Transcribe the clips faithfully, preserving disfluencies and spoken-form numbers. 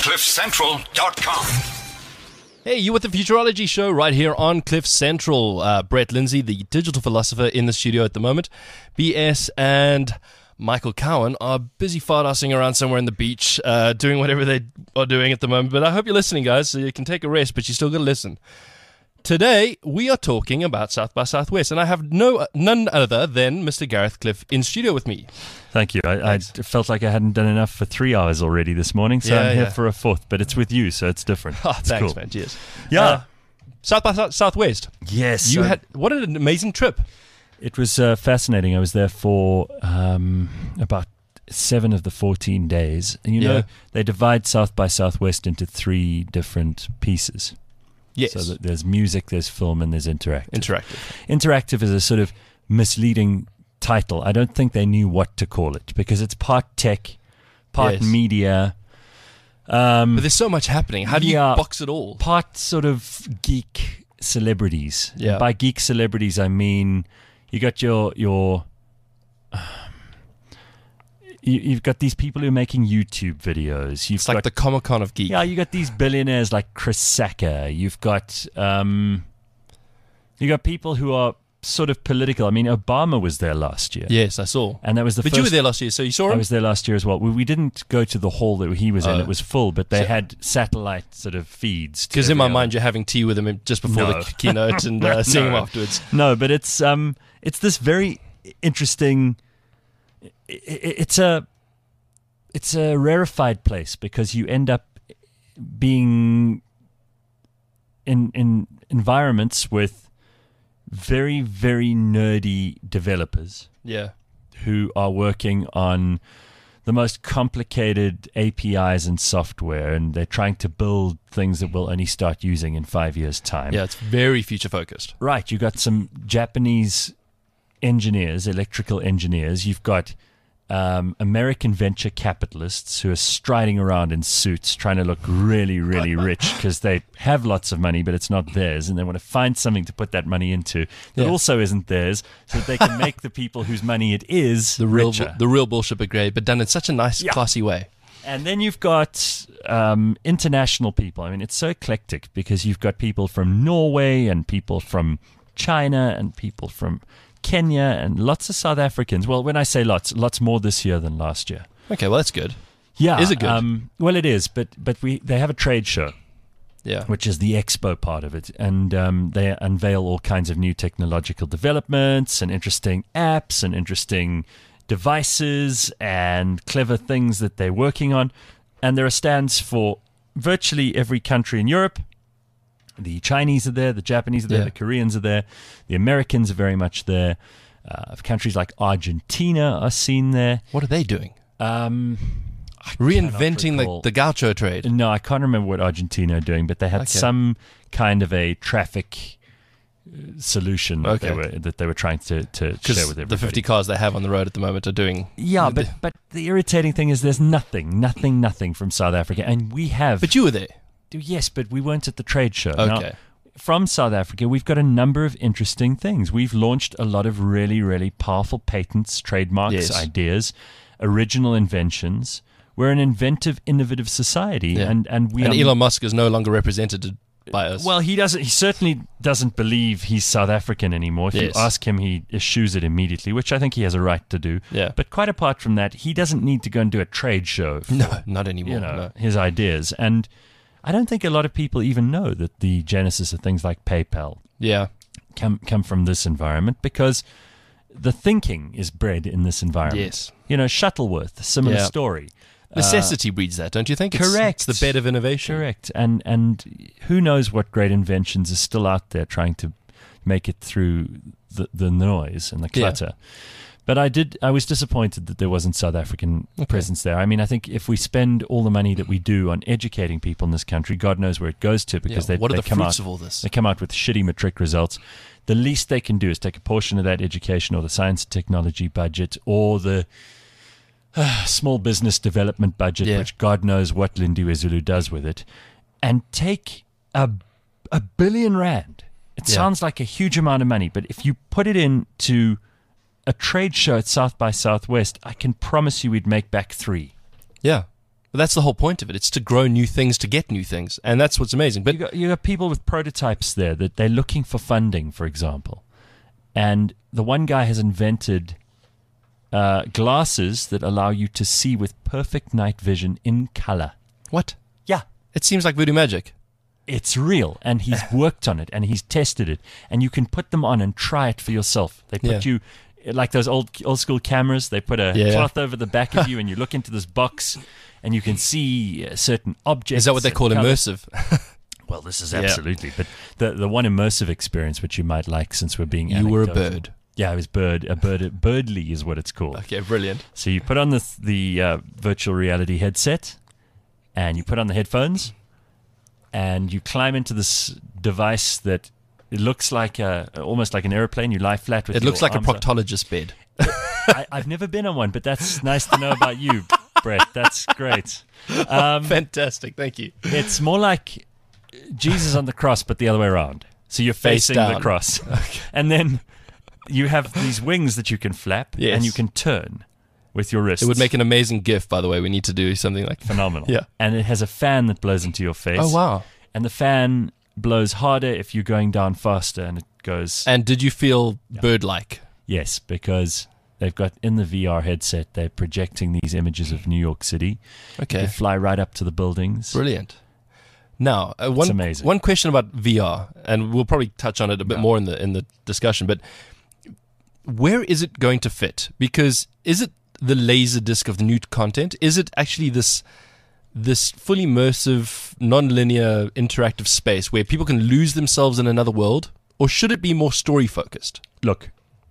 cliff central dot com. Hey, you with the Futurology Show right here on Cliff Central. Uh, Brett Lindsay, the digital philosopher, in the studio at the moment. B S and Michael Cowan are busy fart-assing around somewhere in the beach, uh, doing whatever they are doing at the moment. But I hope you're listening, guys, so you can take a rest, but you still got to listen. Today, we are talking about South by Southwest, and I have no none other than Mister Gareth Cliff in studio with me. Thank you. I, I felt like I hadn't done enough for three hours already this morning, so Yeah, I'm here yeah. for a fourth, but it's with you, so it's different. Oh, It's thanks, cool. man. Cheers. Yeah. Uh, South by South- Southwest. Yes. You so had what an amazing trip. It was uh, fascinating. I was there for um, about seven of the fourteen days. And you Yeah. know, they divide South by Southwest into three different pieces. Yes. So that there's music, there's film, and there's interactive. Interactive. Interactive is a sort of misleading title. I don't think they knew what to call it because it's part tech, part Yes. media, um, But there's so much happening. How do you Yeah. box it all? part sort of geek celebrities. Yeah. And by geek celebrities, I mean you got your your. You, you've got these people who are making YouTube videos. You've It's got like the Comic-Con of geek. yeah, you got these billionaires like Chris Sacca. You've got um, you got people who are sort of political. I mean, Obama was there last year, Yes, I saw. and that was the But first. you were there last year, so you saw I him? was there last year as well. We, we didn't go to the hall that he was in; Oh. it was full, but they So- had satellite sort of feeds. to Because in my every mind, you're having tea with him just before No. the keynote and uh, seeing him No. afterwards. No, but it's um, it's this very interesting. i- i- It's a, it's a rarefied place because you end up being in in environments with very very nerdy developers Yeah. who are working on the most complicated A P Is and software, and they're trying to build things that we'll only start using in five years' time. Yeah, it's very future focused. Right, you got some Japanese engineers, electrical engineers. You've got um, American venture capitalists who are striding around in suits, trying to look really, really rich because they have lots of money, but it's not theirs, and they want to find something to put that money into that Yeah. also isn't theirs, so that they can make the people whose money it is The real, richer. the real bullshit brigade, but done in such a nice, Yeah. classy way. And then you've got um, international people. I mean, it's so eclectic because you've got people from Norway and people from China and people from Kenya and lots of South Africans. Well, when I say lots, lots more this year than last year. Okay, well, that's good. Yeah. Is it good? Um, well, it is, but but we they have a trade show, Yeah. which is the expo part of it, and um, they unveil all kinds of new technological developments and interesting apps and interesting devices and clever things that they're working on. And there are stands for virtually every country in Europe. The Chinese are there, the Japanese are there, Yeah. the Koreans are there, the Americans are very much there. Uh, countries like Argentina are seen there. What are they doing? Um, Reinventing the, recall. the gaucho trade. no, I can't remember what Argentina are doing, but they had Okay. some kind of a traffic uh, solution that, Okay. they were, that they were trying to, to share with Because everybody. the fifty cars they have on the road at the moment are doing... Yeah, but, but the irritating thing is there's nothing, nothing, nothing from South Africa. And we have... But you were there. Yes, but we weren't at the trade show. Now, Okay. from South Africa, we've got a number of interesting things. We've launched a lot of really, really powerful patents, trademarks, Yes. ideas, original inventions. We're an inventive, innovative society, Yeah. and and we And are, Elon Musk is no longer represented by us. Well, he doesn't. He certainly doesn't believe he's South African anymore. If Yes. you ask him, he eschews it immediately, which I think he has a right to do. Yeah. But quite apart from that, he doesn't need to go and do a trade show for no, not anymore. you know no. his ideas. And I don't think a lot of people even know that the genesis of things like PayPal Yeah. come come from this environment because the thinking is bred in this environment. Yes. You know, Shuttleworth, similar Yeah. story. Necessity breeds that, don't you think? It's- correct. It's the bed of innovation. Correct. And and who knows what great inventions are still out there trying to make it through the, the noise and the Yeah. clutter. But I did. I was disappointed that there wasn't South African Okay. presence there. I mean, I think if we spend all the money that we do on educating people in this country, God knows where it goes to because Yeah. they, What are they the come fruits out of all this? they come out with shitty matric results. The least they can do is take a portion of that education or the science and technology budget or the uh, small business development budget, Yeah. which God knows what Lindiwe Zulu does with it, and take a a billion rand. It Yeah. sounds like a huge amount of money, but if you put it into a trade show at South by Southwest, I can promise you we'd make back three. Yeah. But that's the whole point of it. It's to grow new things, to get new things. And that's what's amazing. But you got, you got people with prototypes there that they're looking for funding, for example. And the one guy has invented uh, glasses that allow you to see with perfect night vision in color. what? Yeah. It seems like voodoo magic. It's real, and he's worked on it, and he's tested it, and you can put them on and try it for yourself. They put Yeah. you, like those old old school cameras, they put a Yeah. cloth over the back of you, and you look into this box, and you can see uh, certain objects. Is that what they and call colours. immersive? Well, this is Yeah. absolutely. But the the one immersive experience, which you might like, since we're being You were a anecdotal. bird. Yeah, I was bird. A bird. Birdly is what it's called. Okay, brilliant. So you put on the the uh, virtual reality headset, and you put on the headphones, and you climb into this device that it looks like a almost like an airplane. You lie flat with. It looks your like a arms up. proctologist bed. I, I've never been on one, but that's nice to know about you, Brett. That's great. Um, Fantastic. Thank you. it's more like Jesus on the cross, but the other way around. So you're Face facing the down. cross, and then you have these wings that you can flap, Yes. and you can turn with your wrists. It would make an amazing GIF, by the way. We need to do something like phenomenal. Yeah. And it has a fan that blows into your face. Oh, wow. And the fan blows harder if you're going down faster, and it goes. And did you feel bird-like? Yes, because they've got in the V R headset, they're projecting these images of New York City. Okay. You fly right up to the buildings. Brilliant. Now, uh, one amazing. one question about V R, and we'll probably touch on it a bit Yeah. more in the in the discussion. But where is it going to fit? Because is it the laser disc of the new content? Is it actually this this fully immersive, non-linear, interactive space where people can lose themselves in another world, or should it be more story focused? Look,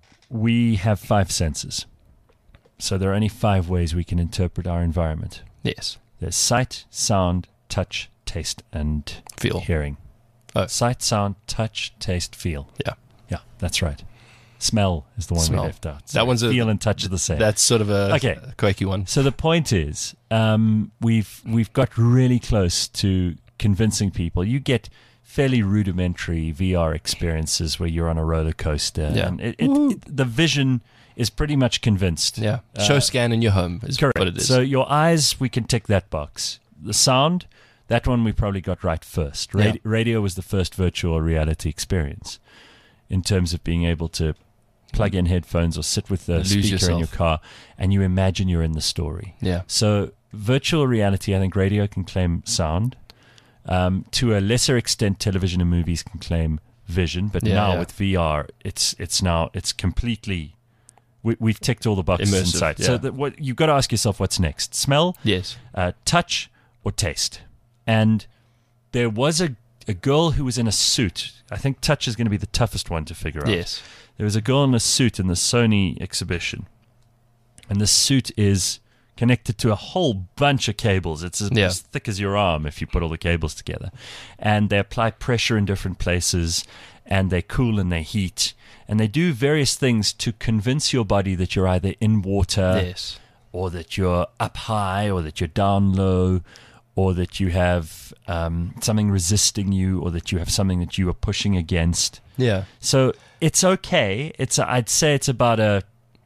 we have five senses. So there are only five ways we can interpret our environment. Yes. There's sight, sound, touch, taste, and Feel. hearing. Oh. Sight, sound, touch, taste, feel. Yeah. Yeah, that's right. Smell is the one Smell. we left out. That one's a- feel and touch are the same. That's sort of a, Okay. a quirky one. So the point is, um, we've we've got really close to convincing people. You get fairly rudimentary V R experiences where you're on a roller coaster, Yeah. and it, it, it, the vision is pretty much convinced. Yeah. Uh, Show scan in your home is Correct. what it is. So your eyes, we can tick that box. The sound, that one we probably got right first. Radi- Yeah. Radio was the first virtual reality experience in terms of being able to plug in headphones or sit with the Lose speaker yourself. in your car and you imagine you're in the story. yeah. So virtual reality, I think radio can claim sound. Um, to a lesser extent, television and movies can claim vision. But Yeah, now yeah. with V R, it's it's now it's completely. We, we've ticked all the boxes Immersive, inside. yeah. So that what you've got to ask yourself: what's next? Smell, Yes. uh, touch, or taste? And there was a a girl who was in a suit. I think touch is going to be the toughest one to figure out. Yes. There was a girl in a suit in the Sony exhibition, and the suit is connected to a whole bunch of cables. It's as, Yeah. as thick as your arm if you put all the cables together. And they apply pressure in different places, and they cool and they heat, and they do various things to convince your body that you're either in water yes. or that you're up high or that you're down low, or that you have um, something resisting you, or that you have something that you are pushing against. Yeah. So it's okay. It's a, I'd say it's about a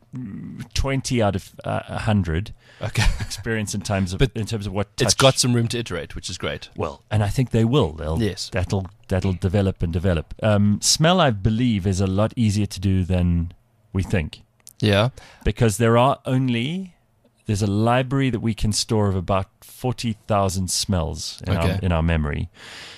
twenty out of uh, a hundred Okay. experience in terms of But in terms of what touch. It's got some room to iterate, which is great. well, and I think they will. They'll Yes. That'll that'll develop and develop. Um, smell, I believe, is a lot easier to do than we think, Yeah. because there are only there's a library that we can store of about forty thousand smells in, Okay. our, in our memory,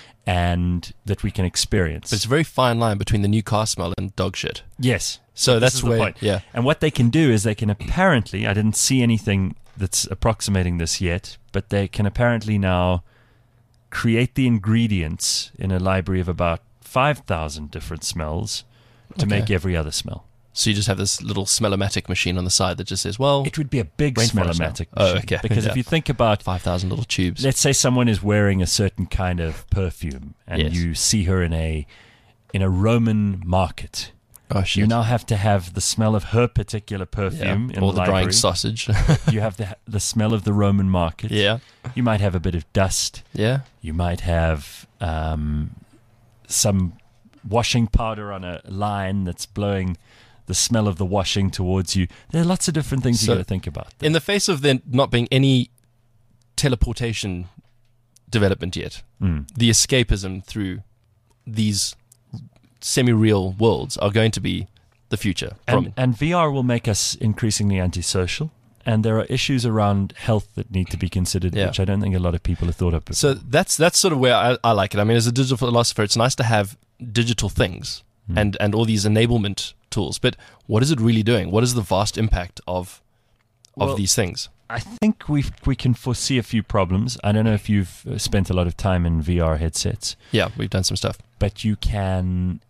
and that we can experience. But it's a very fine line between the new car smell and dog shit. yes. So This that's is the where, point. yeah. And what they can do is they can apparently, I didn't see anything that's approximating this yet, but they can apparently now create the ingredients in a library of about five thousand different smells to Okay. make every other smell. So you just have this little smellomatic machine on the side that just says, well, It would be a big Rainforest smellomatic now. Oh, machine. okay. Because Yeah. if you think about, five thousand little tubes. let's say someone is wearing a certain kind of perfume and Yes. you see her in a in a Roman market. Oh, shit. You now have to have the smell of her particular yeah. perfume in Or the the drying library. sausage. You have the the smell of the Roman market. yeah. You might have a bit of dust. Yeah. You might have um, some washing powder on a line that's blowing the smell of the washing towards you. There are lots of different things So- you got to think about. In the face of there not being any teleportation development yet. Mm. The escapism through these semi-real worlds are going to be the future. From And, and V R will make us increasingly antisocial. And there are issues around health that need to be considered, Yeah. which I don't think a lot of people have thought of before. So that's that's sort of where I, I like it. I mean, as a digital philosopher, it's nice to have digital things Mm. and, and all these enablement tools. But what is it really doing? What is the vast impact of of Well, these things? I think we we can foresee a few problems. I don't know if you've uh, spent a lot of time in V R headsets, Yeah, we've done some stuff. but you can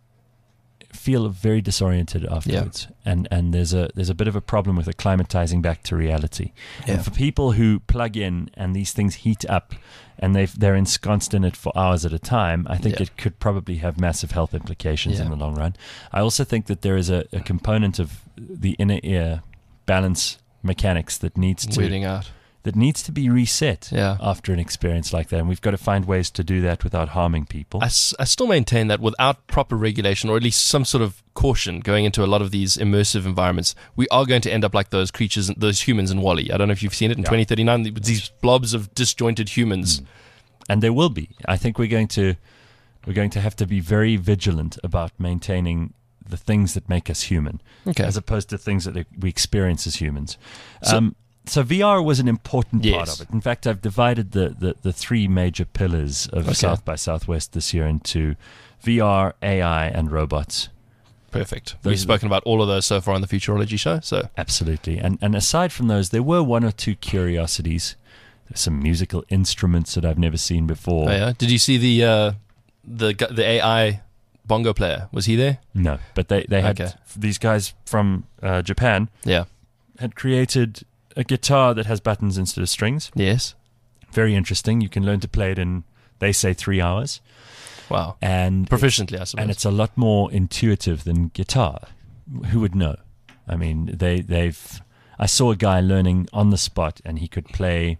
feel very disoriented afterwards. And and there's a there's a bit of a problem with acclimatizing back to reality. Yeah. And for people who plug in and these things heat up and they they're ensconced in it for hours at a time, I think Yeah. it could probably have massive health implications Yeah. in the long run. I also think that there is a, a component of the inner ear balance mechanics that needs to Weeding out. that needs to be reset Yeah. after an experience like that. And we've got to find ways to do that without harming people. I, s- I still maintain that without proper regulation, or at least some sort of caution going into a lot of these immersive environments, we are going to end up like those creatures, those humans in WALL-E. I don't know if you've seen it in Yeah. twenty thirty-nine, th- these blobs of disjointed humans. And there will be. I think we're going to we're going to have to be very vigilant about maintaining the things that make us human, Okay. as opposed to things that we experience as humans. So- um, so V R was an important part Yes. of it. In fact, I've divided the, the, the three major pillars of Okay. South by Southwest this year into V R, A I, and robots. Perfect. Those We've are the- spoken about all of those so far on the Futurology show. So Absolutely. And and aside from those, there were one or two curiosities. There's some musical instruments that I've never seen before. Oh, yeah. Did you see the uh, the gu- the A I bongo player? Was he there? No, but they, they had Okay. these guys from uh, Japan Yeah. had created a guitar that has buttons instead of strings. Yes. Very interesting. You can learn to play it in, they say, three hours. Wow. And Proficiently, I suppose. and it's a lot more intuitive than guitar. Who would know? I mean, they they've. I saw a guy learning on the spot, and he could play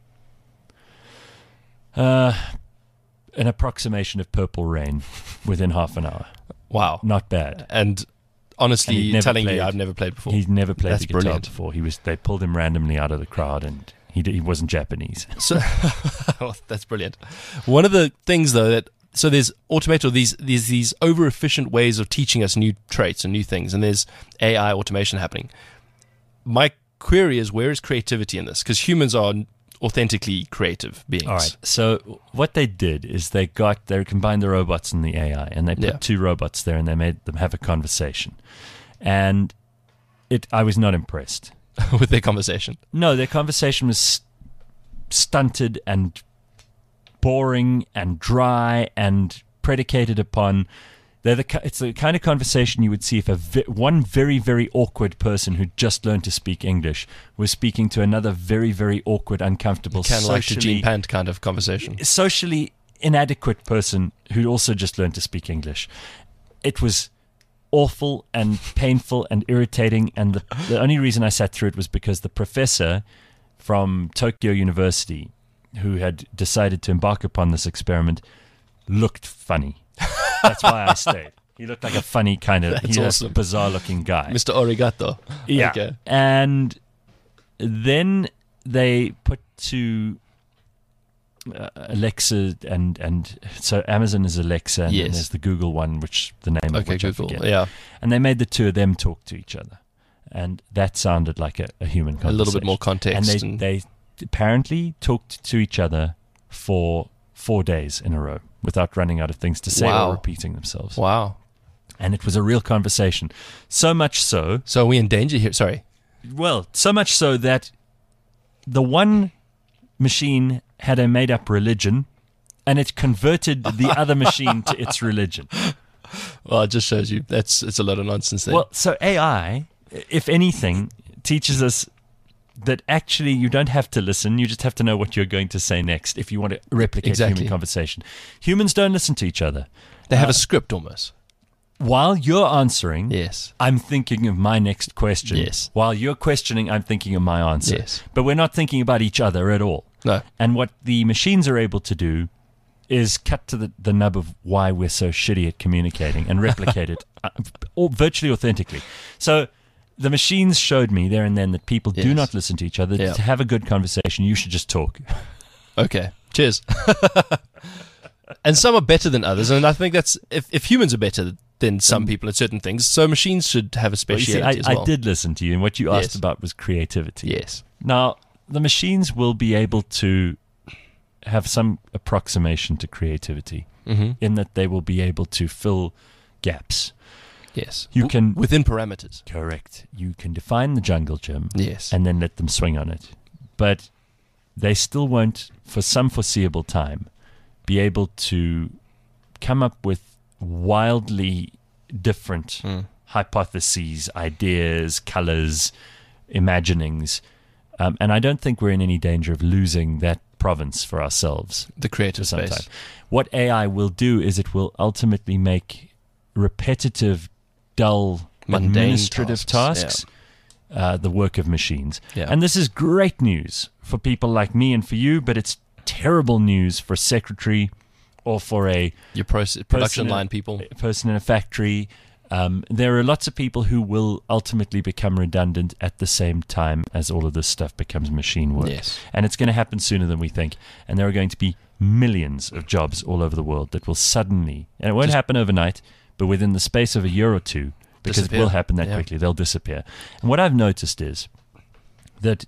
uh, an approximation of Purple Rain within half an hour. wow. Not bad. And And honestly, he'd never telling played- you, I've never played before. He'd never played That's the guitar brilliant. before. He was. They pulled him randomly out of the crowd, and he did, he wasn't Japanese. So oh, that's brilliant. One of the things, though, that so there's automated these these these over efficient ways of teaching us new traits and new things, and there's A I automation happening. My query is, where is creativity in this? Because humans are authentically creative beings. All right. So what they did is they got they combined the robots and the A I, and they put Yeah. two robots there, and they made them have a conversation. And it, I was not impressed. with their conversation. No, their conversation was st- stunted and boring and dry and predicated upon. They're the, ki- it's the kind of conversation you would see if a vi- one very, very awkward person who just learned to speak English was speaking to another very, very awkward, uncomfortable, Kind of like the socially, Gene Pant kind of conversation. socially inadequate person who also just learned to speak English. It was awful and painful and irritating, and the, the only reason I sat through it was because the professor from Tokyo University, who had decided to embark upon this experiment, looked funny. That's why I stayed. He looked like a funny kind of, That's he's a awesome. bizarre-looking guy. Mister Origato. Yeah. Okay. And then they put to uh, Alexa, and, and so Amazon is Alexa, and Yes. then there's the Google one, which the name of Okay, which I Google. forget. Yeah. And they made the two of them talk to each other. And that sounded like a, a human A conversation. little bit more And context. they, and- they apparently talked to each other for four days in a row without running out of things to say Wow. or repeating themselves. wow. And it was a real conversation. So much so So are we in danger here? Sorry. Well, so much so that the one machine had a made up religion, and it converted the other machine to its religion. Well, it just shows you that's it's a lot of nonsense there. Well, so A I, if anything, teaches us that actually you don't have to listen, you just have to know what you're going to say next if you want to replicate Exactly. human conversation. Humans don't listen to each other. they have uh, a script almost. While you're answering, Yes. I'm thinking of my next question. Yes. While you're questioning, I'm thinking of my answer. Yes. But we're not thinking about each other at all. No. And what the machines are able to do is cut to the, the nub of why we're so shitty at communicating and replicate it uh, all, virtually authentically. So the machines showed me there and then that people do Yes. not listen to each other. Yeah. To have a good conversation, you should just talk. Okay. Cheers. And some are better than others, and I think that's if, if humans are better than some people at certain things, so machines should have a Well, you see, speciality I, as well. I did listen to you, and what you asked Yes. about was creativity. Yes. Now, the machines will be able to have some approximation to creativity Mm-hmm. in that they will be able to fill gaps. Yes. You W- can- within parameters. Correct. You can define the jungle gym Yes. and then let them swing on it. But they still won't, for some foreseeable time, be able to come up with wildly different Mm. hypotheses, ideas, colors, imaginings. Um, and I don't think we're in any danger of losing that province for ourselves The creative for some space. time. What A I will do is it will ultimately make repetitive, dull, Mundane administrative tasks, tasks, uh, the work of machines. Yeah. And this is great news for people like me and for you, but it's terrible news for a secretary or for a Your proce- production in- line people. a person in a factory. Um, there are lots of people who will ultimately become redundant at the same time as all of this stuff becomes machine work. Yes. And it's going to happen sooner than we think. And there are going to be millions of jobs all over the world that will suddenly, and it won't Just- happen overnight, but within the space of a year or two, because Disappear. it will happen that Yeah. quickly, they'll disappear. And what I've noticed is that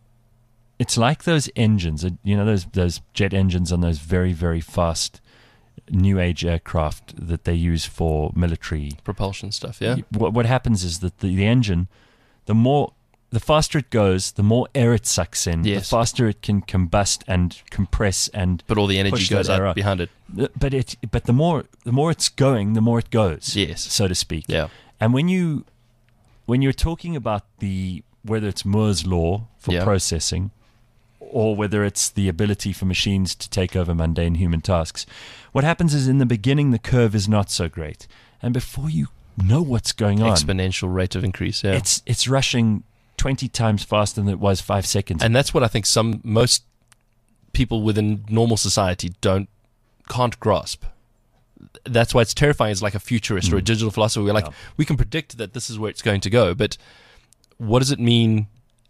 it's like those engines, uh, you know, those those jet engines on those very, very fast new age aircraft that they use for military. Propulsion stuff, yeah? What, what happens is that the, the engine, the more, the faster it goes, the more air it sucks in, Yes. the faster it can combust and compress and. But all the energy Push goes that air out up. behind it. But it, but the more, the more it's going, the more it goes. Yes. so to speak. Yeah. And when you, when you're talking about the whether it's Moore's law for Yeah. processing, or whether it's the ability for machines to take over mundane human tasks, what happens is in the beginning the curve is not so great, and before you know what's going on, Exponential rate of increase, yeah. it's it's rushing twenty times faster than it was five seconds. And that's what I think some most people within normal society don't can't grasp. That's why it's terrifying as like a futurist or a digital philosopher. We're like, Yeah. we can predict that this is where it's going to go, but what does it mean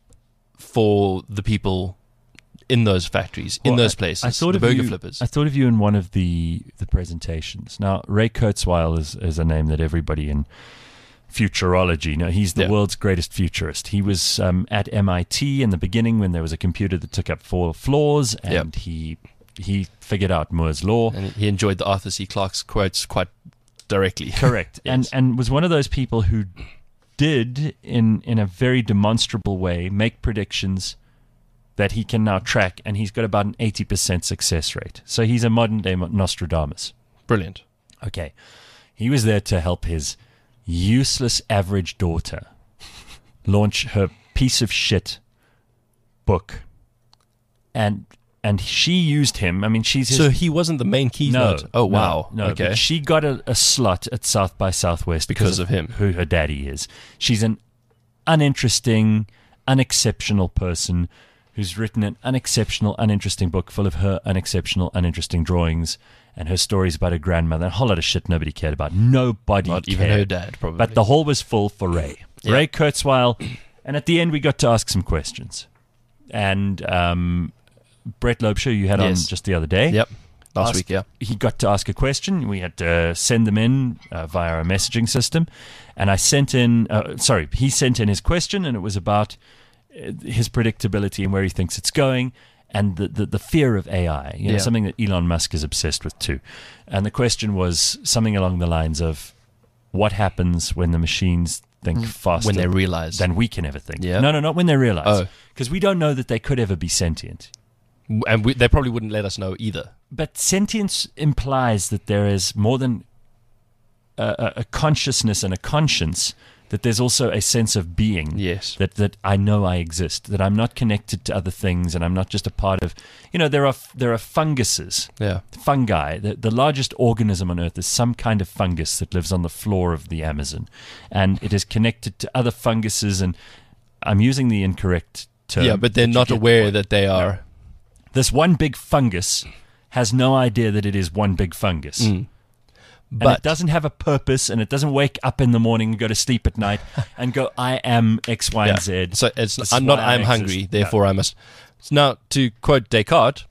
for the people in those factories, in Well, those I- places, I thought the of burger you, flippers? I thought of you in one of the, the presentations. Now, Ray Kurzweil is, is a name that everybody in futurology, now he's the Yeah. world's greatest futurist. He was um, at M I T in the beginning when there was a computer that took up four floors, and Yep. he he figured out Moore's law. And he enjoyed the Arthur C. Clarke's quotes quite directly. Correct. And Yes. and was one of those people who did in in a very demonstrable way make predictions that he can now track, and he's got about an eighty percent success rate. So he's a modern day Nostradamus. Brilliant. Okay. He was there to help his useless average daughter launch her piece of shit book. And and she used him. I mean, she's his So he wasn't the main keynote. no. Oh, wow. No, no, okay. but she got a, a slot at South by Southwest Because of him. who her daddy is. She's an uninteresting, unexceptional person who's written an unexceptional, uninteresting book full of her unexceptional, uninteresting drawings and her stories about her grandmother. A whole lot of shit nobody cared about. Nobody Not cared. even her dad, probably. But the hall was full for Ray. Yeah. Ray Kurzweil. And at the end, we got to ask some questions. And um, Brett Lobsher, you had Yes. on just the other day. Yep. Last Asked- week, yeah. He got to ask a question. We had to send them in uh, via a messaging system. And I sent in, uh, sorry, he sent in his question, and it was about uh, his predictability and where he thinks it's going, and the, the, the fear of A I, you know, Yeah. something that Elon Musk is obsessed with too. And the question was something along the lines of, what happens when the machines think faster When they realize. than we can ever think? Yeah. No, no, not when they realize. Oh. Because we don't know that they could ever be sentient. And we, they probably wouldn't let us know either. But sentience implies that there is more than a, a, a consciousness and a conscience, that there's also a sense of being. Yes. That that I know I exist, that I'm not connected to other things, and I'm not just a part of. You know, there are there are funguses, Yeah. fungi. The, the largest organism on Earth is some kind of fungus that lives on the floor of the Amazon, and it is connected to other funguses. And I'm using the incorrect term. Yeah, but they're you not get the aware point. that they are. This one big fungus has no idea that it is one big fungus. Mm. And But it doesn't have a purpose, and it doesn't wake up in the morning and go to sleep at night and go, I am X, Y, yeah. and Z. So it's This is I'm not why I I'm exist. hungry, Yeah. therefore I must. Now, to quote Descartes,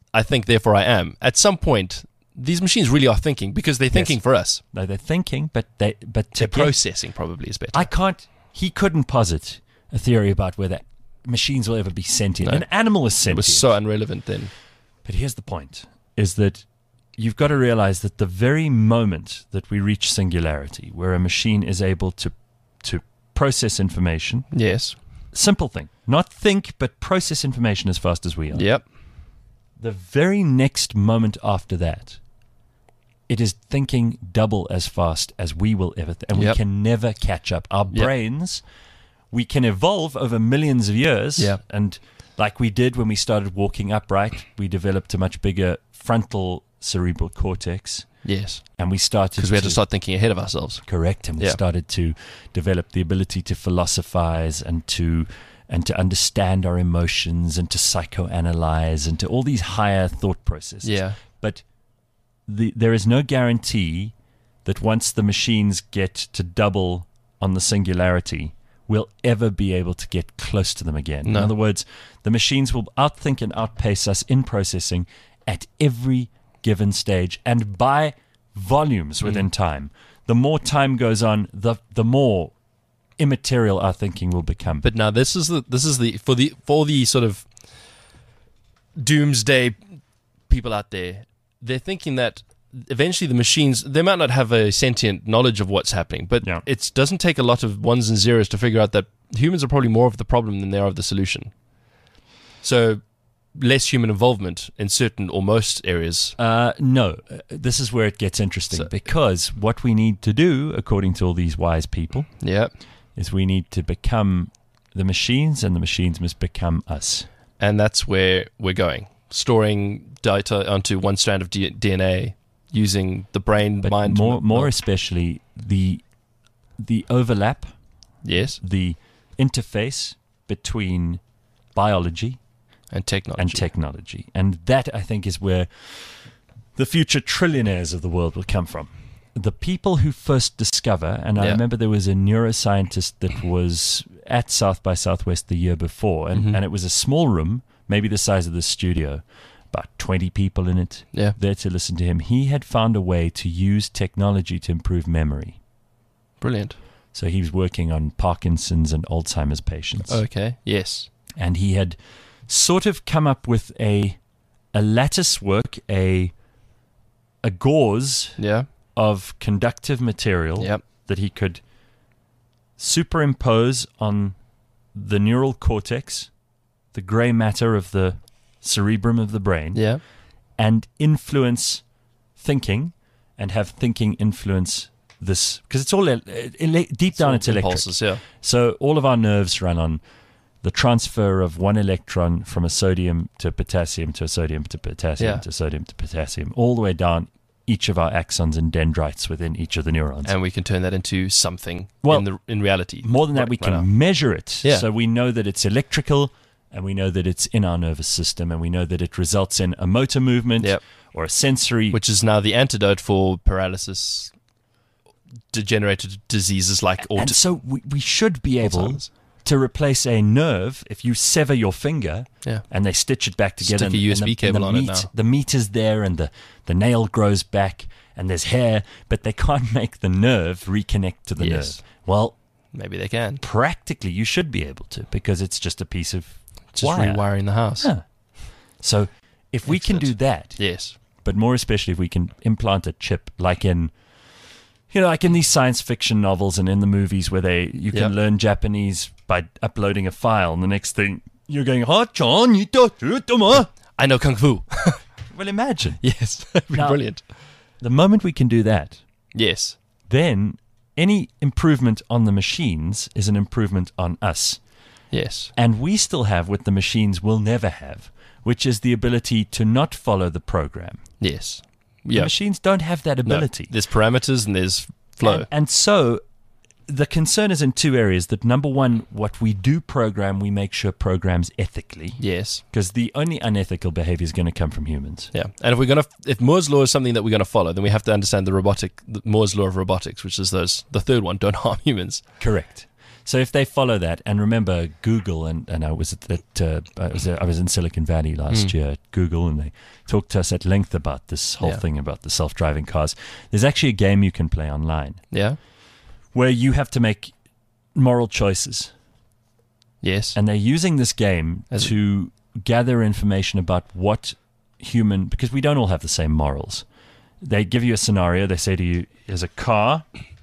I think, therefore I am. At some point, these machines really are thinking because they're thinking Yes. for us. No, they're thinking, but they but to They're get- processing probably is better. I can't. He couldn't posit a theory about whether machines will ever be sentient. No. An animal is it sentient. was so irrelevant then. But here's the point: is that you've got to realize that the very moment that we reach singularity, where a machine is able to to process information, Yes. simple thing, not think, but process information as fast as we are. Yep. The very next moment after that, it is thinking double as fast as we will ever, th- and Yep. we can never catch up. Our Yep. brains, we can evolve over millions of years, Yep. and like we did when we started walking upright, we developed a much bigger frontal cerebral cortex, Yes. and we started Because we had to start thinking ahead of ourselves. correct, and we Yeah. started to develop the ability to philosophize and to and to understand our emotions and to psychoanalyze and to all these higher thought processes. Yeah. But the, there is no guarantee that once the machines get to double on the singularity, we'll ever be able to get close to them again. No. In other words, the machines will outthink and outpace us in processing at every given stage and by volumes within time. The more time goes on, the the more immaterial our thinking will become. But now this is the this is the for the for the sort of doomsday people out there. They're thinking that eventually the machines, they might not have a sentient knowledge of what's happening, but Yeah. it doesn't take a lot of ones and zeros to figure out that humans are probably more of the problem than they are of the solution. So less human involvement in certain or most areas. Uh, no, Uh, this is where it gets interesting So- because what we need to do, according to all these wise people, Yeah. is we need to become the machines and the machines must become us. And that's where we're going. Storing data onto one strand of D- DNA using the brain, But mind. more, more well, especially the the overlap, yes, the interface between biology and technology. and technology. And that, I think, is where the future trillionaires of the world will come from. The people who first discover, and I Yeah. remember there was a neuroscientist that was at South by Southwest the year before, and, Mhm. and it was a small room, maybe the size of this studio, about twenty people in it, Yeah. there to listen to him. He had found a way to use technology to improve memory. Brilliant. So he was working on Parkinson's and Alzheimer's patients. Okay. Yes. And he had sort of come up with a a lattice work, a a gauze Yeah. of conductive material Yep. that he could superimpose on the neural cortex, the grey matter of the cerebrum of the brain, Yeah. and influence thinking and have thinking influence this, because it's all ele- ele- deep down it's electric. Impulses. Yeah. So all of our nerves run on the transfer of one electron from a sodium to potassium to a sodium to potassium Yeah. to sodium to potassium, all the way down each of our axons and dendrites within each of the neurons. And we can turn that into something Well, in the in reality. More than that, Right- we right can now. measure it. Yeah. So we know that it's electrical, and we know that it's in our nervous system, and we know that it results in a motor movement Yep. or a sensory. Which is now the antidote for paralysis, degenerative diseases like and autism. so we, we should be able Alzheimer's. to replace a nerve if you sever your finger Yeah. and they stitch it back together. Stick a and, U S B and the, cable and the on it meat, now. The meat is there and the, the nail grows back and there's hair, but they can't make the nerve reconnect to the Yes. nerve. Well, Maybe they can. practically you should be able to because it's just a piece of Just wire. rewiring the house. Huh. So if we can do Excellent. that, Yes. but more especially if we can implant a chip like in you know like in these science fiction novels and in the movies where they you can Yep. learn Japanese by uploading a file and the next thing you're going ha-chan ito tutuma. I know Kung Fu. Well, imagine Yes. That'd be Now- brilliant. the moment we can do that, Yes. then any improvement on the machines is an improvement on us. Yes. And we still have what the machines will never have, which is the ability to not follow the program. Yes. The Yeah. machines don't have that No, ability. there's parameters and there's flow. And, and so the concern is in two areas. That number one, what we do program, we make sure programs ethically, Yes. because the only unethical behavior is going to come from humans. Yeah. And if we're gonna, if Moore's law is something that we're gonna follow, then we have to understand the robotic, the Moore's law of robotics, which is those the third one: don't harm humans. Correct. So if they follow that, and remember Google, and, and I was at, at uh, I was I was in Silicon Valley last Mm. year at Google, and they talked to us at length about this whole Yeah. thing about the self-driving cars. There's actually a game you can play online Yeah. where you have to make moral choices, Yes. and they're using this game As- to gather information about what human, because we don't all have the same morals. They give you a scenario. They say to you, "There's a car.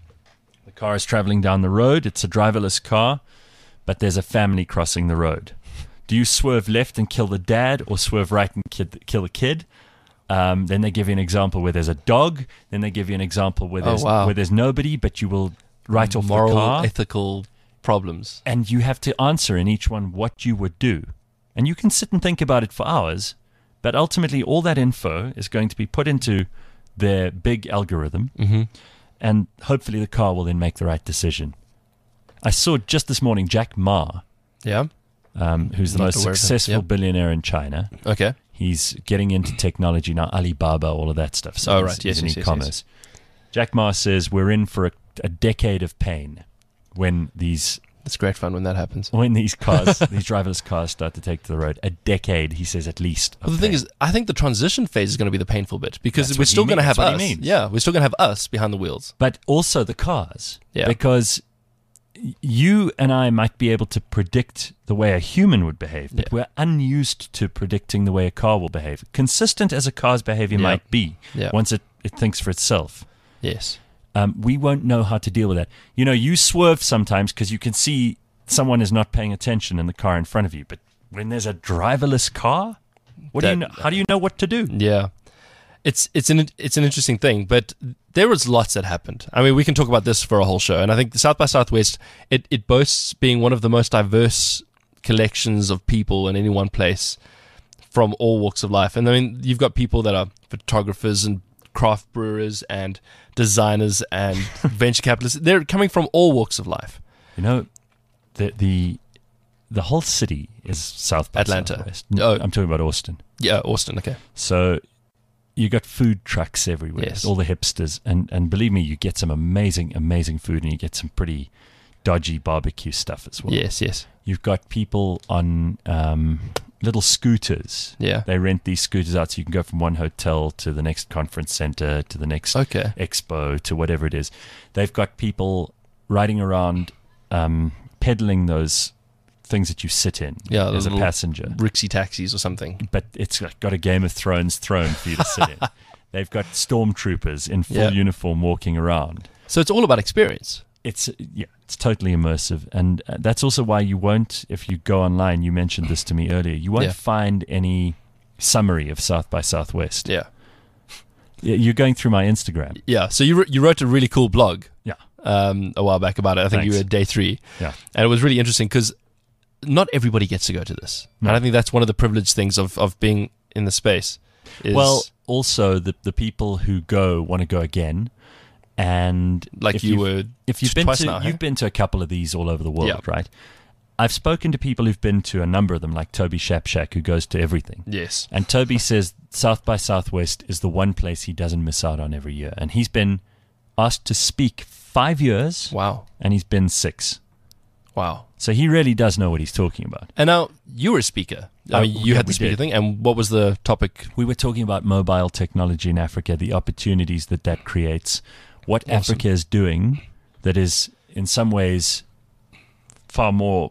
The car is traveling down the road. It's a driverless car, but there's a family crossing the road. Do you swerve left and kill the dad, or swerve right and kid, kill the kid?" Um, then they give you an example where there's a dog. Then they give you an example where Oh, there's wow. where there's nobody, but you will write off Moral, the car, ethical problems. and you have to answer in each one what you would do. And you can sit and think about it for hours, but ultimately all that info is going to be put into their big algorithm, Mm-hmm. and hopefully the car will then make the right decision. I saw just this morning Jack Ma, Yeah. um, who's the Not most aware of him. successful Yep. billionaire in China. Okay. He's getting into technology now, Alibaba, all of that stuff. So Oh, he's- right. Yes, he's in yes, yes, e-commerce. Jack Ma says we're in for a, a decade of pain when these It's great fun when that happens. when these cars, these driverless cars, start to take to the road. A decade, he says, at least. Well, of the thing pain. is, I think the transition phase is going to be the painful bit because That's we're what still he going to mean- have that's what us. he means. Yeah, we're still going to have us behind the wheels. but also the cars, Yeah. because y- you and I might be able to predict the way a human would behave, but Yeah. we're unused to predicting the way a car will behave. Consistent as a car's behavior Yeah. might be, Yeah. once it, it thinks for itself. Yes. Um, we won't know how to deal with that. You know, you swerve sometimes because you can see someone is not paying attention in the car in front of you. But when there's a driverless car, what do you That- know? How do you know what to do? Yeah. It's it's an it's an interesting thing, but there was lots that happened. I mean, we can talk about this for a whole show, and I think South by Southwest it, it boasts being one of the most diverse collections of people in any one place from all walks of life. And I mean, you've got people that are photographers and craft brewers and designers and venture capitalists. They're coming from all walks of life. You know, the the the whole city is South by Atlanta. Southwest. Oh. I'm talking about Austin. Yeah, Austin. Okay. So you got food trucks everywhere. Yes. All the hipsters, and and believe me, you get some amazing amazing food, and you get some pretty dodgy barbecue stuff as well. Yes. Yes. You've got people on um, little scooters. Yeah. They rent these scooters out so you can go from one hotel to the next conference center to the next Okay. expo to whatever it is. They've got people riding around um, peddling those things that you sit in Yeah, as the a little passenger. Rixie taxis or something. But it's like got a Game of Thrones throne for you to sit in. They've got stormtroopers in full Yeah. uniform walking around. So it's all about experience. It's yeah, it's totally immersive, and uh, that's also why you won't, if you go online. You mentioned this to me earlier. You won't Yeah. find any summary of South by Southwest. Yeah. Y- You're going through my Instagram. Yeah. So you wr- you wrote a really cool blog Yeah, um, a while back about it. I think you Thanks. were at day three, yeah, and it was really interesting because not everybody gets to go to this. No. And I think that's one of the privileged things of, of being in the space. Is well, also the the people who go want to go again, and like if you you've- were if you've t- been twice to now, hey? you've been to a couple of these all over the world, Yeah. right? I've spoken to people who've been to a number of them, like Toby Shapshak, who goes to everything. Yes. And Toby says South by Southwest is the one place he doesn't miss out on every year. And he's been asked to speak five years, Wow. and he's been six. Wow. So he really does know what he's talking about. And now you were a speaker. I Uh, mean, you yeah, had the we speaker did. thing. And what was the topic? We were talking about mobile technology in Africa, the opportunities that that creates, what Awesome. Africa is doing that is in some ways far more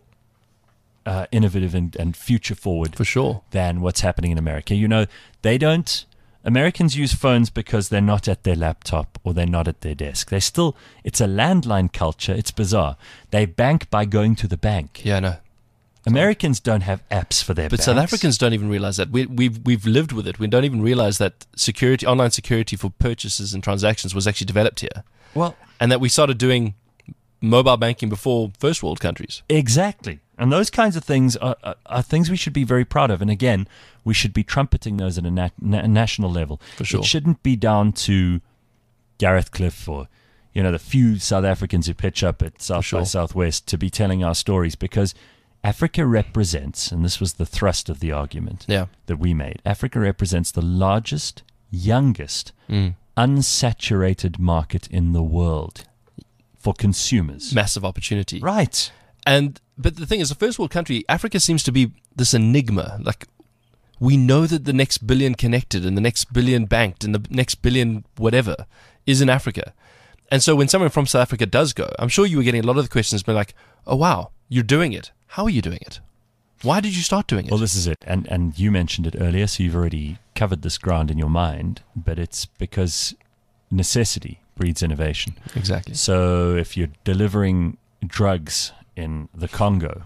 uh, innovative and, and future forward For sure. than what's happening in America. You know, they don't. Americans use phones because they're not at their laptop or they're not at their desk. They still, it's a landline culture. It's bizarre. They bank by going to the bank. Yeah, no. Americans don't have apps for their But banks. South Africans don't even realize that. We, we've we've lived with it. We don't even realize that security, online security for purchases and transactions was actually developed here. Well, And that we started doing mobile banking before first world countries. exactly. And those kinds of things are, are, are things we should be very proud of. And again, we should be trumpeting those at a na- na- national level. For sure. It shouldn't be down to Gareth Cliff or, you know, the few South Africans who pitch up at South sure. by Southwest to be telling our stories, because Africa represents, and this was the thrust of the argument Yeah. that we made, Africa represents the largest, youngest, Mm. unsaturated market in the world for consumers. Massive opportunity. Right. And but the thing is, a first world country, Africa seems to be this enigma. Like, we know that the next billion connected and the next billion banked and the next billion whatever is in Africa. And so when someone from South Africa does go, I'm sure you were getting a lot of the questions, but like, oh wow, you're doing it. How are you doing it? Why did you start doing it? Well, this is it. And and you mentioned it earlier, so you've already covered this ground in your mind, but it's because necessity breeds innovation. Exactly. So if you're delivering drugs in the Congo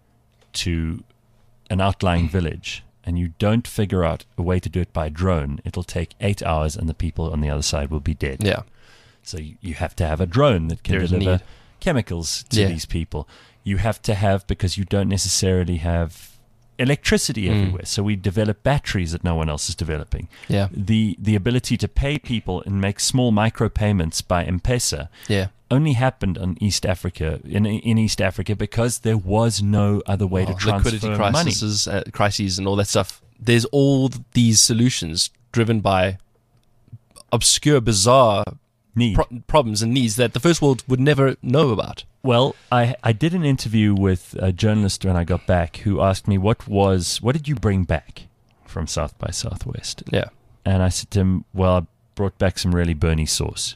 to an outlying village and you don't figure out a way to do it by drone, it'll take eight hours and the people on the other side will be dead. Yeah. So you, you have to have a drone that can There's deliver need. chemicals to Yeah. these people. You have to have, because you don't necessarily have electricity Mm. everywhere. So we develop batteries that no one else is developing. Yeah. The the ability to pay people and make small micro payments by M-Pesa Yeah. only happened in East Africa in in East Africa because there was no other way to Oh, transfer liquidity money. crises, uh, crises, and all that stuff. There's all these solutions driven by obscure, bizarre Need. pro- problems and needs that the first world would never know about. Well, I, I did an interview with a journalist when I got back who asked me what was what did you bring back from South by Southwest? Yeah. And I said to him, well, I brought back some really Bernie sauce.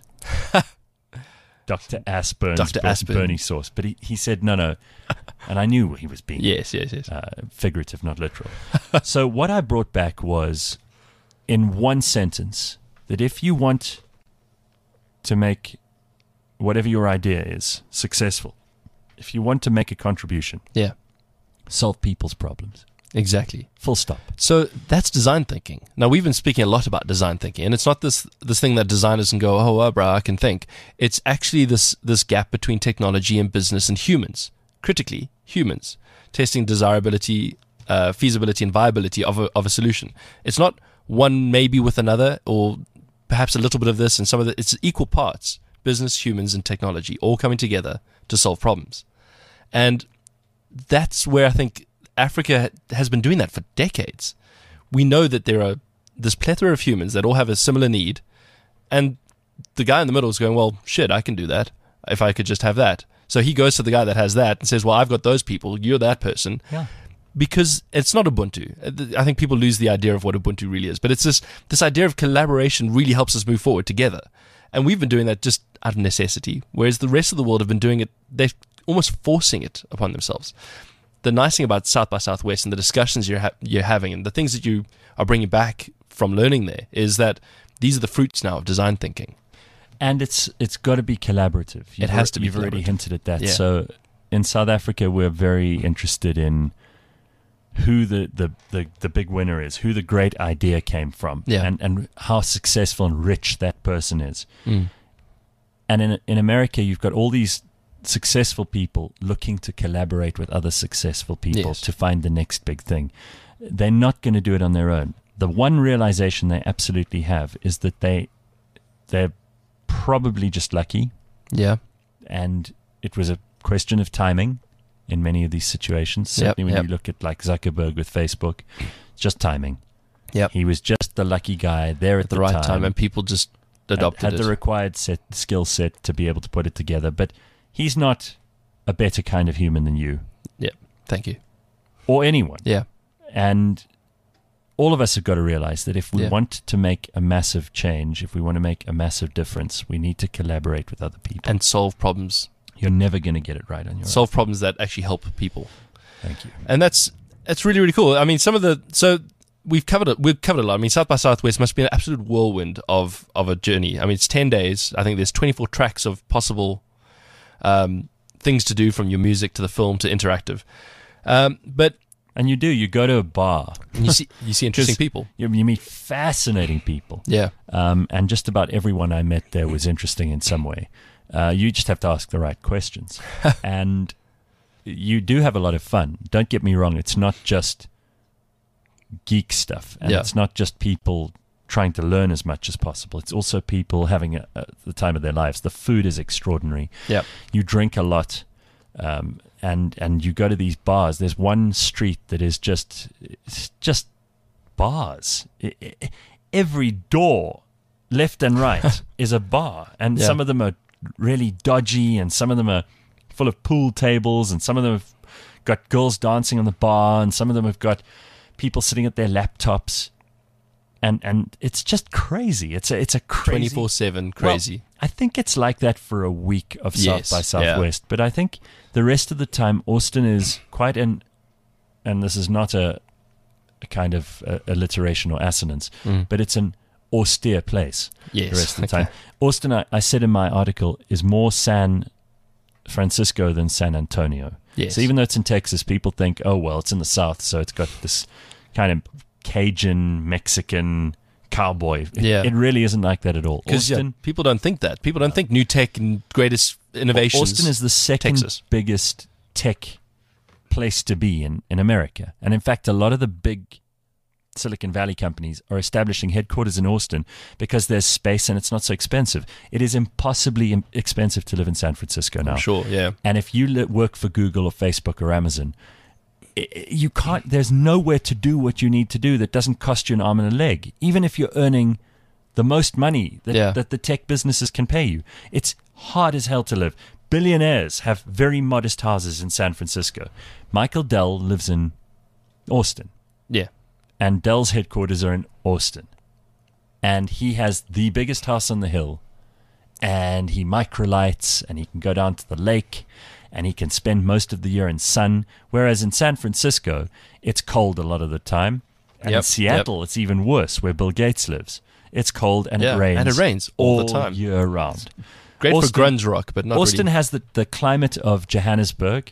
Doctor Aspern's Doctor Ber- Aspern. Bernie sauce. But he, he said, no, no. And I knew he was being Yes, yes, yes. uh, figurative, not literal. So what I brought back was, in one sentence, that if you want to make whatever your idea is successful, if you want to make a contribution, Yeah, solve people's problems. exactly. Full stop. So that's design thinking. Now, we've been speaking a lot about design thinking, and it's not this this thing that designers can go, oh, well, bro, I can think. It's actually this this gap between technology and business and humans, critically humans, testing desirability, uh, feasibility, and viability of a, of a solution. It's not one maybe with another, or perhaps a little bit of this and some of it. It's equal parts, business, humans, and technology, all coming together to solve problems. And that's where I think Africa has been doing that for decades. We know that there are this plethora of humans that all have a similar need, and the guy in the middle is going, well, shit, I can do that if I could just have that. So he goes to the guy that has that and says, well, I've got those people, you're that person. Yeah. Because it's not Ubuntu. I think people lose the idea of what Ubuntu really is, but it's this this idea of collaboration really helps us move forward together. And we've been doing that just out of necessity, whereas the rest of the world have been doing it, they're almost forcing it upon themselves. The nice thing about South by Southwest and the discussions you're ha- you're having and the things that you are bringing back from learning there is that these are the fruits now of design thinking. And it's it's got to be collaborative. You've has to be You've already collaborative. hinted at that. Yeah. So in South Africa, we're very interested in who the, the, the, the big winner is, who the great idea came from, Yeah. and, and how successful and rich that person is. Mm. And in in America, you've got all these successful people looking to collaborate with other successful people Yes. to find the next big thing. They're not going to do it on their own. The one realization they absolutely have is that they they're probably just lucky, Yeah. and it was a question of timing in many of these situations. Yep, Certainly when yep. you look at like Zuckerberg with Facebook, it's just timing. Yep. He was just the lucky guy there at, At the right time, and people just had- adopted had it. the required set skill set to be able to put it together. But he's not a better kind of human than you Yeah. Thank you. or anyone. Yeah. And all of us have got to realize that if we Yeah. want to make a massive change, if we want to make a massive difference, we need to collaborate with other people. And solve problems. You're never going to get it right on your Solve problems that actually help people. own. Thank you. And that's that's really, really cool. I mean, some of the so we've covered it. We've covered a lot. I mean, South by Southwest must be an absolute whirlwind of of a journey. I mean, it's ten days. I think there's twenty-four tracks of possible um, things to do, from your music to the film to interactive. Um, but And you do. You go to a bar. you see you see interesting 'Cause people. You, you meet fascinating people. Yeah, Um, and just about everyone I met there was interesting in some way. Uh, you just have to ask the right questions. And you do have a lot of fun. Don't get me wrong. It's not just geek stuff. And Yeah. it's not just people trying to learn as much as possible. It's also people having a, a, the time of their lives. The food is extraordinary. yeah, You drink a lot. Um, and, and you go to these bars. There's one street that is just, it's just bars. I- I- every door, left and right, is a bar. And Yeah. some of them are really dodgy, and some of them are full of pool tables, and some of them have got girls dancing on the bar, and some of them have got people sitting at their laptops, and and it's just crazy. It's a it's a crazy twenty-four seven crazy. Well, I think it's like that for a week of Yes, South by Southwest, yeah. But I think the rest of the time Austin is quite an, and this is not a, a kind of uh, alliteration or assonance, Mm. but it's an austere place. Yes. The rest of the Okay. time, Austin, I, I said in my article, is more San Francisco than San Antonio. Yes. So even though it's in Texas, people think, oh well, it's in the South, so it's got this kind of Cajun, Mexican, cowboy. It, Yeah. it really isn't like that at all. Because yeah, Austin, people don't think that. People don't think new tech and greatest innovations. Austin is the second Texas. biggest tech place to be in, in America. And in fact, a lot of the big Silicon Valley companies are establishing headquarters in Austin because there's space and it's not so expensive. It is impossibly im- expensive to live in San Francisco now. I'm sure, yeah. And if you li- work for Google or Facebook or Amazon, i- i- you can't. There's nowhere to do what you need to do that doesn't cost you an arm and a leg. Even if you're earning the most money that, Yeah. that the tech businesses can pay you, it's hard as hell to live. Billionaires have very modest houses in San Francisco. Michael Dell lives in Austin, Yeah. and Dell's headquarters are in Austin, and he has the biggest house on the hill, and he microlights, and he can go down to the lake, and he can spend most of the year in sun, whereas in San Francisco, it's cold a lot of the time. And in Yep, Seattle, it's even worse, where Bill Gates lives. It's cold and Yeah, it rains. and it rains all the time. year round. Great Austin- for grunge rock, but not Austin really. has the, the climate of Johannesburg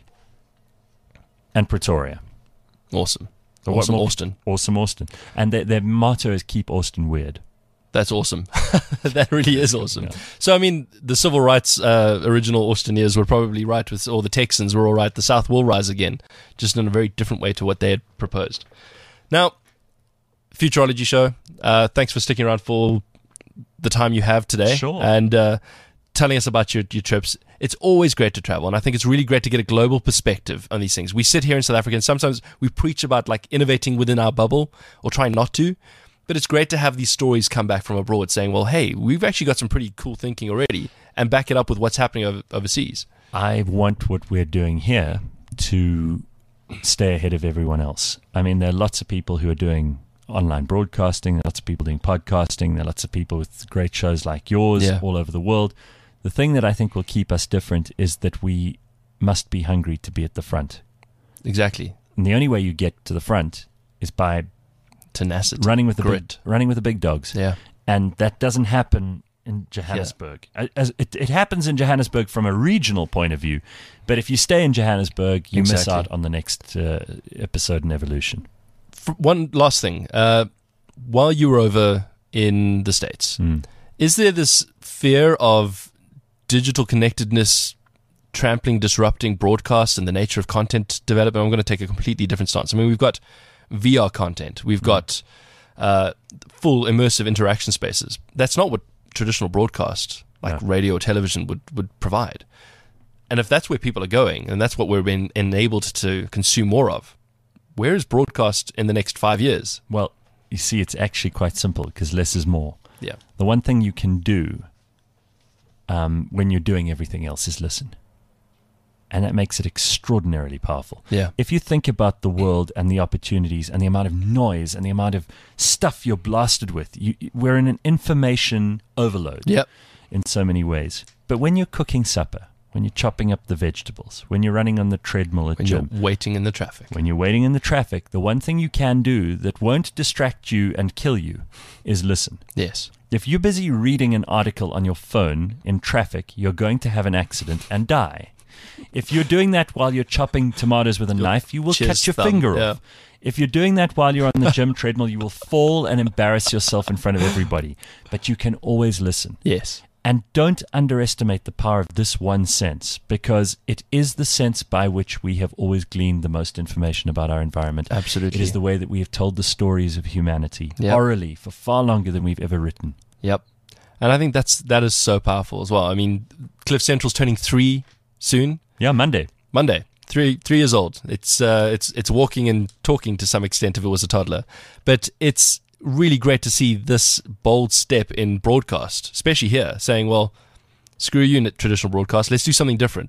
and Pretoria. Awesome. Or what Awesome more- Austin. Awesome Austin. And their, their motto is keep Austin weird. That's awesome. That really is awesome. Yeah. So, I mean, the civil rights uh, original Austiniers were probably right, with, or the Texans were all right. The South will rise again, just in a very different way to what they had proposed. Now, Futurology Show, uh, thanks for sticking around for the time you have today. Sure. And uh, telling us about your, your trips. It's always great to travel, and I think it's really great to get a global perspective on these things. We sit here in South Africa, and sometimes we preach about like innovating within our bubble, or trying not to. But it's great to have these stories come back from abroad saying, well, hey, we've actually got some pretty cool thinking already, and back it up with what's happening over, overseas. I want what we're doing here to stay ahead of everyone else. I mean, there are lots of people who are doing online broadcasting, there are lots of people doing podcasting, there are lots of people with great shows like yours Yeah. all over the world. The thing that I think will keep us different is that we must be hungry to be at the front. Exactly. And the only way you get to the front is by Tenacity. running with the big, Grit. running with the big dogs. Yeah. And that doesn't happen in Johannesburg. As it, it happens in Johannesburg from a regional point of view, but if you stay in Johannesburg, you miss Exactly. out on the next uh, episode in evolution. F- One last thing. Uh, while you were over in the States, Mm. is there this fear of digital connectedness trampling, disrupting broadcast and the nature of content development? I'm going to take a completely different stance. I mean, we've got V R content. We've got uh, full immersive interaction spaces. That's not what traditional broadcast, like No. radio or television, would, would provide. And if that's where people are going, and that's what we're being enabled to consume more of, where is broadcast in the next five years? Well, you see, it's actually quite simple because less is more. Yeah. The one thing you can do um, when you're doing everything else is listen. And that makes it extraordinarily powerful. Yeah. If you think about the world and the opportunities and the amount of noise and the amount of stuff you're blasted with, you, we're in an information overload Yep. in so many ways. But when you're cooking supper, when you're chopping up the vegetables, when you're running on the treadmill at When gym, you're waiting in the traffic. when you're waiting in the traffic, the one thing you can do that won't distract you and kill you is listen. Yes. If you're busy reading an article on your phone in traffic, you're going to have an accident and die. If you're doing that while you're chopping tomatoes with a knife, you will Cheers cut your thumb, finger yeah. off. If you're doing that while you're on the gym treadmill, you will fall and embarrass yourself in front of everybody. But you can always listen. Yes. And don't underestimate the power of this one sense, because it is the sense by which we have always gleaned the most information about our environment. Absolutely. It is the way that we have told the stories of humanity Yep. orally for far longer than we've ever written. Yep. And I think that's that is so powerful as well. I mean, Cliff Central's turning three soon. Yeah, Monday. Monday. Three three years old. It's uh it's it's walking and talking to some extent if it was a toddler. But it's really great to see this bold step in broadcast, especially here, saying, well, screw you, traditional broadcast, let's do something different.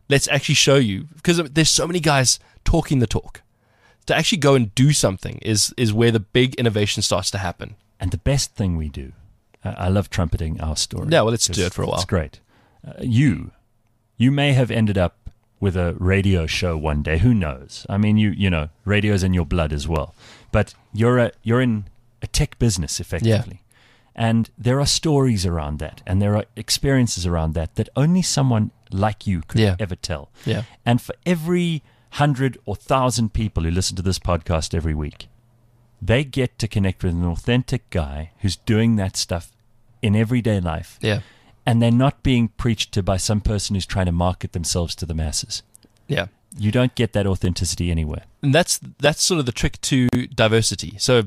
let's actually show you, because there's so many guys talking the talk. To actually go and do something is is where the big innovation starts to happen. And the best thing we do, uh, I love trumpeting our story. Yeah, well, let's do it for a while. It's great. Uh, you, you may have ended up with a radio show one day. Who knows? I mean, you you know, radio's in your blood as well. But you're a you're in a tech business effectively, yeah. And there are stories around that, and there are experiences around that that only someone like you could yeah. ever tell. Yeah. And for every hundred or thousand people who listen to this podcast every week, they get to connect with an authentic guy who's doing that stuff in everyday life. Yeah. And they're not being preached to by some person who's trying to market themselves to the masses. Yeah. You don't get that authenticity anywhere. And that's that's sort of the trick to diversity. So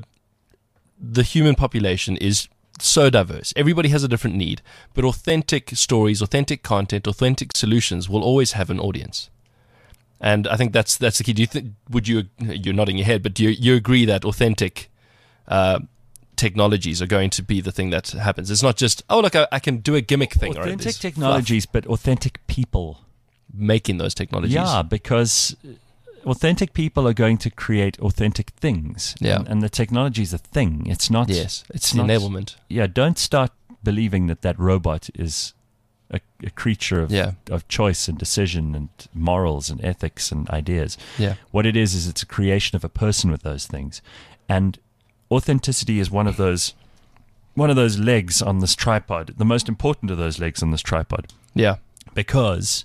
the human population is so diverse. Everybody has a different need, but authentic stories, authentic content, authentic solutions will always have an audience. And I think that's that's the key. Do you think? Would you? You're nodding your head, but do you, you agree that authentic uh, technologies are going to be the thing that happens? It's not just oh look, I, I can do a gimmick thing. Authentic right? technologies, but authentic people making those technologies. Yeah, because authentic people are going to create authentic things. Yeah, and, and the technology is a thing. It's not. Yes, it's, it's the not, enablement. Yeah, don't start believing that that robot is A, a creature of, yeah. of choice and decision and morals and ethics and ideas. Yeah. What it is is it's a creation of a person with those things, and authenticity is one of those one of those legs on this tripod. The most important of those legs on this tripod. Yeah, because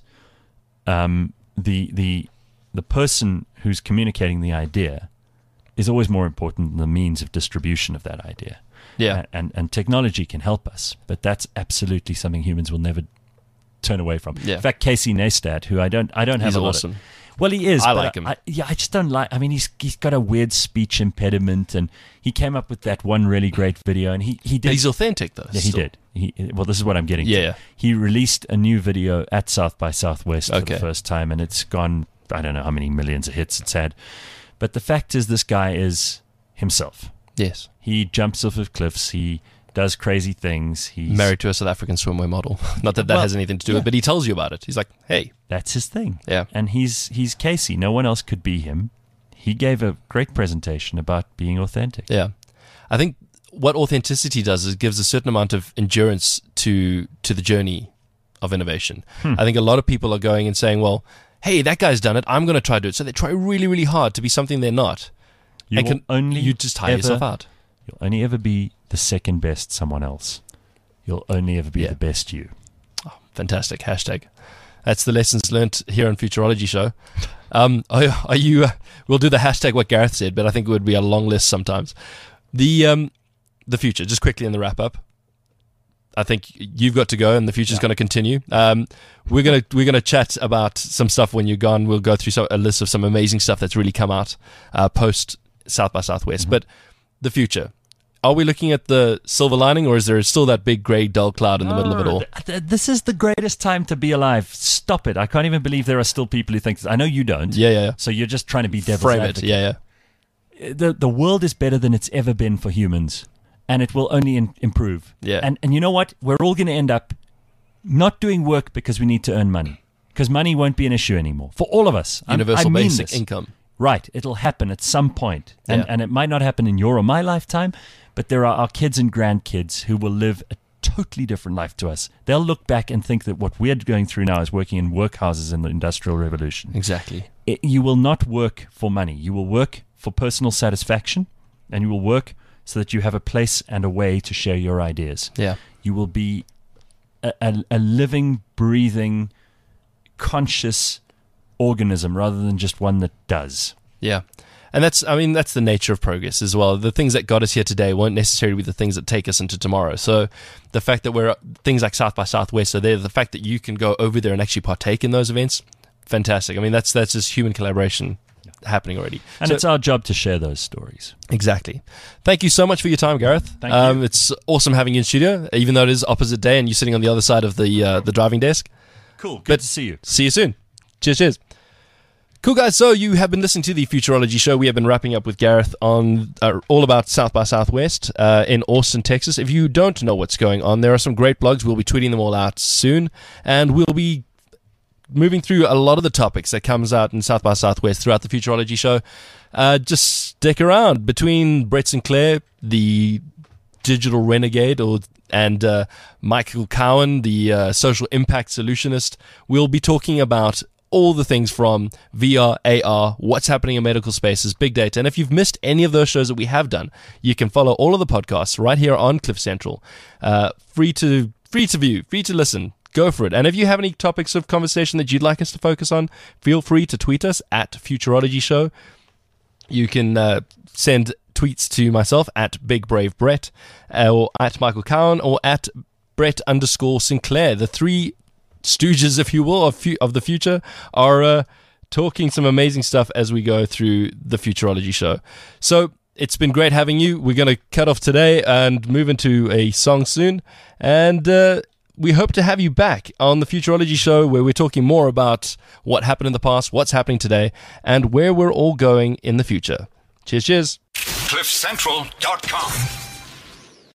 um, the the the person who's communicating the idea is always more important than the means of distribution of that idea. Yeah, and, and and technology can help us, but that's absolutely something humans will never turn away from. Yeah. In fact, Casey Neistat, who I don't I don't have he's a lot awesome. of, well, he is. I but like him. I, yeah, I just don't like. I mean, he's he's got a weird speech impediment, and he came up with that one really great video, and he he did. But he's authentic though. Yeah, he still. did. He well, this is what I'm getting. Yeah, to. yeah. He released a new video at South by Southwest for Okay. the first time, and it's gone. I don't know how many millions of hits it's had, but the fact is, this guy is himself. Yes. He jumps off of cliffs. He does crazy things. He's Married to a South African swimwear model. Not that that Well, has anything to do yeah. with it, but he tells you about it. He's like, hey. That's his thing. Yeah. And he's he's Casey. No one else could be him. He gave a great presentation about being authentic. Yeah. I think what authenticity does is it gives a certain amount of endurance to to the journey of innovation. Hmm. I think a lot of people are going and saying, well, hey, that guy's done it. I'm going to try to do it. So they try really, really hard to be something they're not. You and will can, only you just tire ever, yourself out. You'll only ever be the second best someone else. You'll only ever be Yeah. the best you. Oh, fantastic. Hashtag. That's the lessons learnt here on Futurology Show. Um, are, are you? Uh, we'll do the hashtag what Gareth said, but I think it would be a long list sometimes. The um, the future, just quickly in the wrap up. I think you've got to go, and the future's Yeah. going to continue. Um, we're gonna we're gonna chat about some stuff when you're gone. We'll go through some, a list of some amazing stuff that's really come out uh, post South by Southwest. Mm-hmm. But the future. Are we looking at the silver lining, or is there still that big grey dull cloud in the middle of it all? Th- th- This is the greatest time to be alive. Stop it. I can't even believe there are still people who think this. I know you don't. Yeah, yeah, yeah. So you're just trying to be devil's Frame it. advocate. Yeah, yeah. The, the world is better than it's ever been for humans, and it will only in, improve. Yeah. And, and you know what? We're all going to end up not doing work because we need to earn money, because money won't be an issue anymore for all of us. I'm- Universal I mean basic this. income. Right. It'll happen at some point. And, Yeah. and it might not happen in your or my lifetime, but there are our kids and grandkids who will live a totally different life to us. They'll look back and think that what we're going through now is working in workhouses in the Industrial Revolution. Exactly. It, you will not work for money. You will work for personal satisfaction, and you will work so that you have a place and a way to share your ideas. Yeah. You will be a, a, a living, breathing, conscious organism rather than just one that does. Yeah. And that's, I mean, that's the nature of progress as well. The things that got us here today won't necessarily be the things that take us into tomorrow. So the fact that we're, things like South by Southwest are there, the fact that you can go over there and actually partake in those events, fantastic. I mean, that's that's just human collaboration happening already. And So- it's our job to share those stories. Exactly. Thank you so much for your time, Gareth. Thank um, you. It's awesome having you in studio, even though it is opposite day and you're sitting on the other side of the uh, the driving desk. Cool. Good But- to see you. See you soon. Cheers, cheers. Cool, guys. So you have been listening to the Futurology Show. We have been wrapping up with Gareth on uh, all about South by Southwest uh, in Austin, Texas. If you don't know what's going on, there are some great blogs. We'll be tweeting them all out soon, and we'll be moving through a lot of the topics that comes out in South by Southwest throughout the Futurology show. Uh, just stick around. Between Brett Sinclair, the digital renegade, or and uh, Michael Cowan, the uh, social impact solutionist, we'll be talking about all the things from V R, A R, what's happening in medical spaces, big data. And if you've missed any of those shows that we have done, you can follow all of the podcasts right here on Cliff Central. Uh, free to free to view, free to listen. Go for it. And if you have any topics of conversation that you'd like us to focus on, feel free to tweet us at Futurology Show. You can uh, send tweets to myself at Big Brave Brett, uh, or at Michael Cowan, or at Brett underscore Sinclair. The three stooges, if you will, of, fu- of the future are uh, talking some amazing stuff as we go through the Futurology show. So it's been great having you. We're going to cut off today and move into a song soon. And uh, we hope to have you back on the Futurology show, where we're talking more about what happened in the past, what's happening today, and where we're all going in the future. Cheers, cheers. cliff central dot com